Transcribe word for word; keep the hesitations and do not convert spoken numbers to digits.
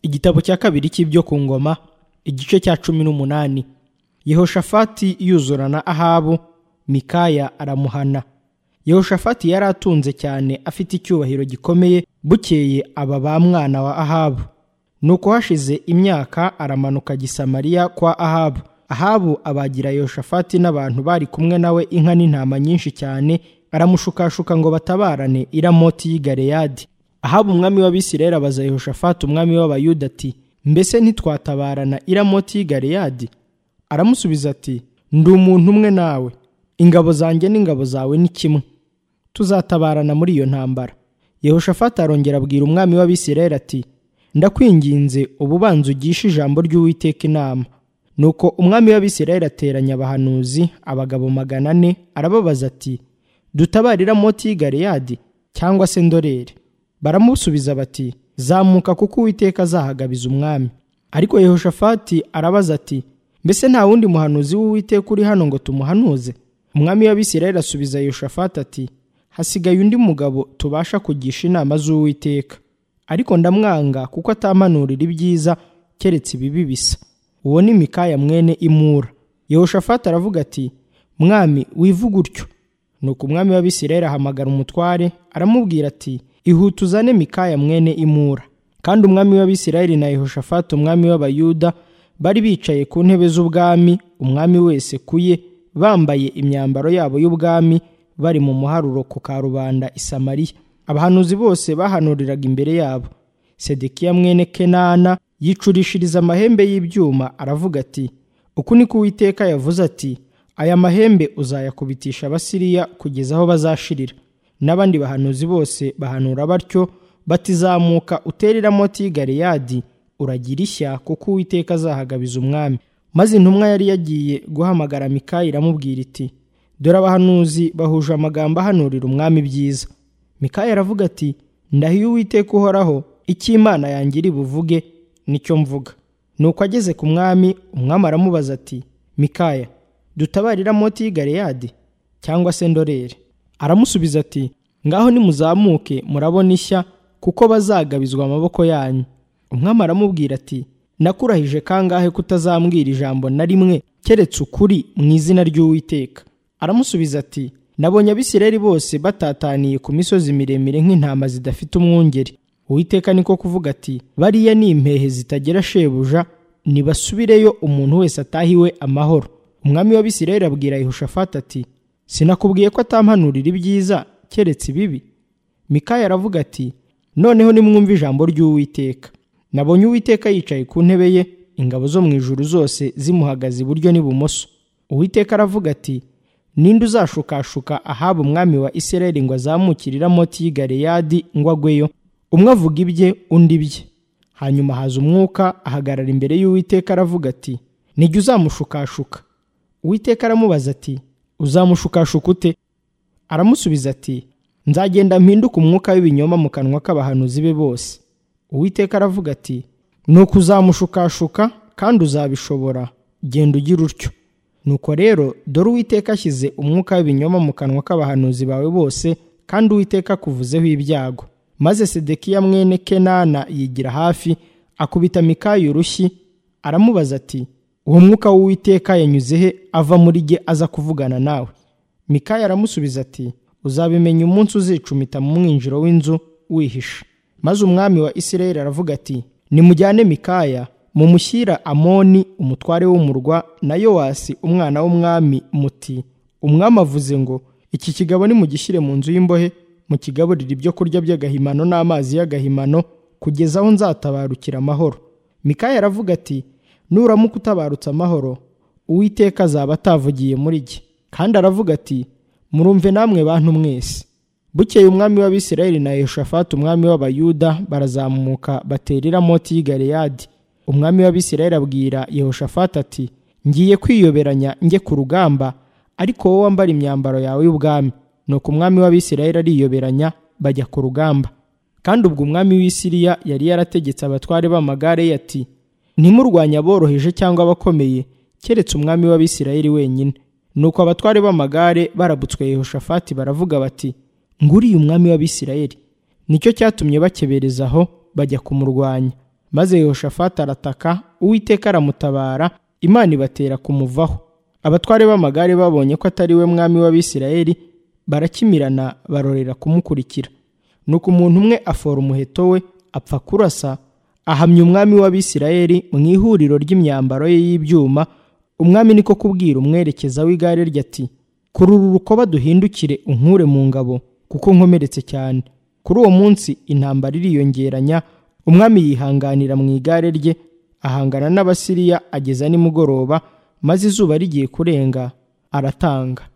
Igitabo cya kabiri cy'ibyo ku ngoma, igice cya cumi n'umunani. Yehoshafati yuzurana Ahabu, Mikaya aramuhana. Yehoshafati yari atunze cyane, afite icyubahiro gikomeye. Bukeye aba ba mwana wa Ahabu. Nuko hashize imyaka aramanuka Gisamariya kwa Ahabu. Ahabu abagira Yehoshafati n'abantu bari kumwe nawe inka n'intama nyinshi cyane, aramushukashuka ngo batabarane i Ramoti y'i Galeyadi. Ahabu umwami w'Abisirayeli abaza Yehoshafati umwami w'Abayuda ati, mbese ntitwatabarana i Ramoti y'i Galeyadi? Aramusubiza ati, ndi umuntu umwe nawe, ingabo zanjye n'ingabo zawe ni kimwe, tuzatabarana muri iyo ntambara. Yehoshafati arongera abwira umwami w'Abisirayeli ati, ndakwinginze ubu banza ugishe ijambo ry'Uwiteka inama. Nuko umwami w'Abisirayeli ateranya abahanuzi, abagabo magana ane, arababaza ati, dutabarira Ramoti y'i Galeyadi cyangwa se ndorere? Baramusubiza bati, zamuka kuko Uwiteka azahagabiza umwami. Ariko Yehoshafati arabaza ati, mbese nta wundi muhanuzi w'Uwiteka uri hano ngo tumuhanuze? Umwami w'Abisirayeli asubiza Yehoshafati ati, hasigaye undi mugabo tubasha kugisha inama z'Uwiteka, ariko ndamwanga kuko atampanurira ibyiza keretse ibibi bisa. Uwo ni Mikaya mwene Imura. Yehoshafati aravuga ati, mwami wivuga utyo. Nuko umwami w'Abisirayeli ahamagara umutware, aramubwira ati, ihuta uzane Mikaya mwene Imura. Kandi umwami w'Abisirayeli na Yehoshafati umwami w'Abayuda bari bicaye ku ntebe z'ubwami, umwami wese kuye, bambaye imyambaro yabo y'ubwami, bari mu muharuro ku karubanda i Samariya. Abahanuzi bose bahanuriraga imbere yabo. Sedekiya mwene Kenana yicurishiriza amahembe y'ibyuma, aravuga ati, uku niko Uwiteka yavuze ati, aya mahembe uzayakubitisha Abasiriya kugeza aho bazashirira. N'abandi bahanuzi bose bahanura batyo bati, zamuka utere i Ramoti y'i Galeyadi, uragira ishya kuko Uwiteka azahagabiza umwami. Maze intumwa yari yagiye guhamagara Mikaya iramubwira iti, dore abahanuzi bahuje amagambo ahanurira umwami byiza. Mikaya aravuga ati, ndahiye Uwiteka uhoraho, icyo Imana yanjye iri buvuge nicyo mvuga. Nuko ageze ku mwami, umwami aramubaza ati, Mikaya, dutabarira Ramoti y'i Galeyadi cyangwa se ndorere? Aramusubiza ati, ngaho nimuzamuke murabona ishya kuko bazagabizwa amaboko yanyu. Umwami aramubwira ati, nakurahije kangahe kutazambwira ijambo na rimwe keretse ukuri mu izina ry'Uwiteka? Aramusubiza ati, nabonye Abisirayeli bose batataniye ku misozi miremire nk'intama zidafite umwungeri. Uwiteka niko kuvuga ati, bariya ni impehe zitagira shebuja, nibasubireyo umuntu wese atahiwe amahoro. Umwami w'Abisirayeli abwira Yehoshafati ati, sinakubwiye ko atampanurira ibyiza keretse ibibi? Mikaya aravuga ati, noneho nimwumve ijambo ry'Uwiteka. Nabonye Uwiteka yicaye ku ntebe ye, ingabo zo mu ijuru zose zimuhagaze iburyo n'ibumoso. Uwiteka aravuga ati, ninde uzashukashuka Ahabu umwami wa Isirayeli ngo azamukire i Ramoti y'i Galeyadi ngo agweyo? Umwe avuga ibye, undi ibye. Hanyuma haza umwuka ahagarara imbere y'Uwiteka aravuga ati, nijye uzamushukashuka? Uwiteka aramubaza ati, uzamushukashuka ute? Aramusubiza ati, nzagenda mpinduka umwuka w'ibinyoma mu kanwa k'abahanuzi be bose. Uwiteka aravuga ati, nuko uzamushukashuka kandi uzabishobora, genda ugira utyo. Nuko rero dore Uwiteka ashyize umwuka w'ibinyoma mu kanwa k'abahanuzi bawe bose, kandi Uwiteka akuvuzeho ibyago. Maze Sedekiya mwene Kenana yigira hafi, akubita Mikaya urushyi, aramubaza ati, uwo mwuka w'Uwiteka yanyuze he ava muri jye aza kuvugana nawe? Mikaya aramusubiza ati, uzabimenya umunsi uzicumita mu mwinjiro w'inzu wihisha. Maze umwami wa Isirayeli aravuga ati, nimujyane Mikaya mumushyira Amoni umutware w'umurwa na Yowasi umwana w'umwami, muti, umwami avuze ngo, iki kigabo nimugishyire mu nzu y'imbohe, mukigaburire ibyo kurya by'agahimano n'amazi y'agahimano kugeza aho nzatabarukira amahoro. Mikaya aravuga ati, nuramuka utabarutse amahoro, Uwiteka azaba atavugiye muri jye. Kandi aravuga ati, murumve namwe bantu mwese. Bukeye umwami w'Abisirayeli na Yehoshafati umwami w'Abayuda barazamuka batera i Ramoti y'i Galeyadi. Umwami w'Abisirayeli abwira Yehoshafati ati, ngiye kwiyoberanya njye ku rugamba, ariko wowe wambara imyambaro yawe y'ubwami. Nuko umwami w'Abisirayeli ariyoberanya, bajya ku rugamba. Kandi ubwo umwami w'i Siriya yari yarategetse abatware b'amagare ye ati, ntimurwanye aboroheje cyangwa abakomeye keretse umwami w'Abisirayeli wenyine. Nuko abatware b'amagare barabutswe Yehoshafati baravuga bati, nguriye umwami w'Abisirayeli. Nicyo cyatumye bakeberezaho bajya kumurwanya. maze Yehoshafati arataka, Uwiteka aramutabara, Imana ibatera kumuvaho. Abatware b'amagare babonye ko atari we mwami w'Abisirayeli, barakimirana barorera kumukurikira. Nuko umuntu umwe afora umuheto we, apfa kurasa, ahamya umwami w'Abisirayeli mu ihuriro ry'imyambaro ye y'ibyuma. Umwami niko kubwira umwerekeza w'igare rye ati, kurura urukoba duhindukire unkure mu ngabo, kuko nkomeretse cyane. Kuri uwo munsi intambara iriyongeranya, umwami yihanganira mu igare rye, ahangana n'Abasiriya ageza nimugoroba, maze izuba rigiye kurenga aratanga.